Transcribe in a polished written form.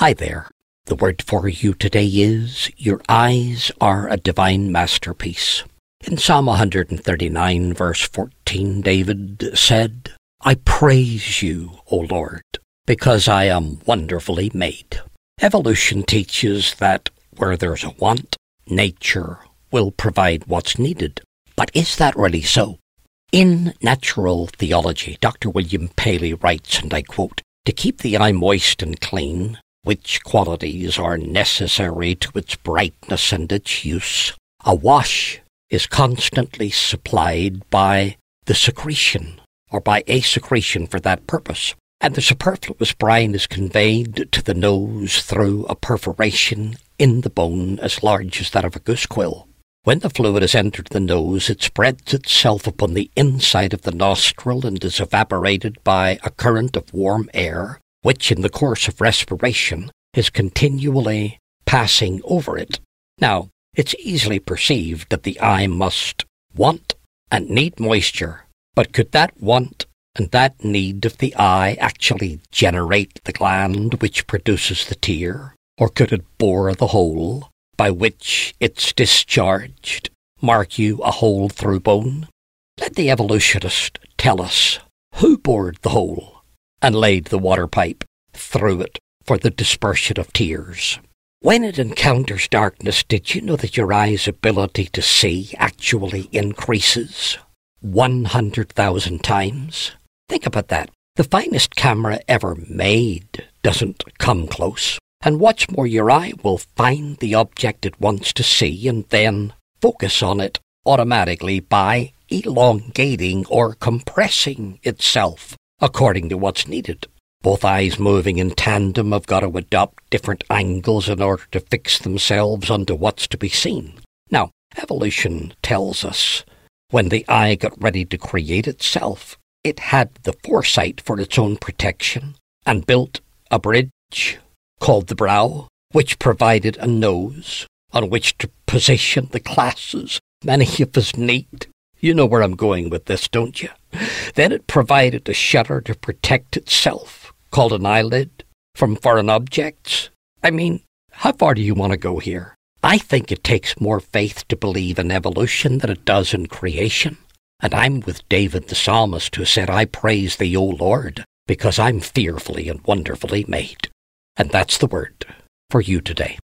Hi there. The word for you today is, your eyes are a divine masterpiece. In Psalm 139, verse 14, David said, I praise you, O Lord, because I am wonderfully made. Evolution teaches that where there's a want, nature will provide what's needed. But is that really so? In Natural Theology, Dr. William Paley writes, and I quote, to keep the eye moist and clean, which qualities are necessary to its brightness and its use, a wash is constantly supplied by the secretion, or by a secretion for that purpose. And the superfluous brine is conveyed to the nose through a perforation in the bone as large as that of a goose quill. When the fluid has entered the nose, it spreads itself upon the inside of the nostril and is evaporated by a current of warm air, which in the course of respiration is continually passing over it. Now, it's easily perceived that the eye must want and need moisture, but could that want and that need of the eye actually generate the gland which produces the tear, or could it bore the hole by which it's discharged, mark you a hole through bone? Let the evolutionist tell us who bored the hole and laid the water pipe through it for the dispersion of tears. When it encounters darkness, did you know that your eye's ability to see actually increases 100,000 times? Think about that. The finest camera ever made doesn't come close. And what's more, your eye will find the object it wants to see and then focus on it automatically by elongating or compressing itself according to what's needed. Both eyes moving in tandem have got to adopt different angles in order to fix themselves onto what's to be seen. Now, evolution tells us when the eye got ready to create itself, it had the foresight for its own protection and built a bridge called the brow, which provided a nose on which to position the classes many of us need. You know where I'm going with this, don't you? Then it provided a shutter to protect itself, called an eyelid, from foreign objects. I mean, how far do you want to go here? I think it takes more faith to believe in evolution than it does in creation. And I'm with David the psalmist who said, I praise thee, O Lord, because I'm fearfully and wonderfully made. And that's the word for you today.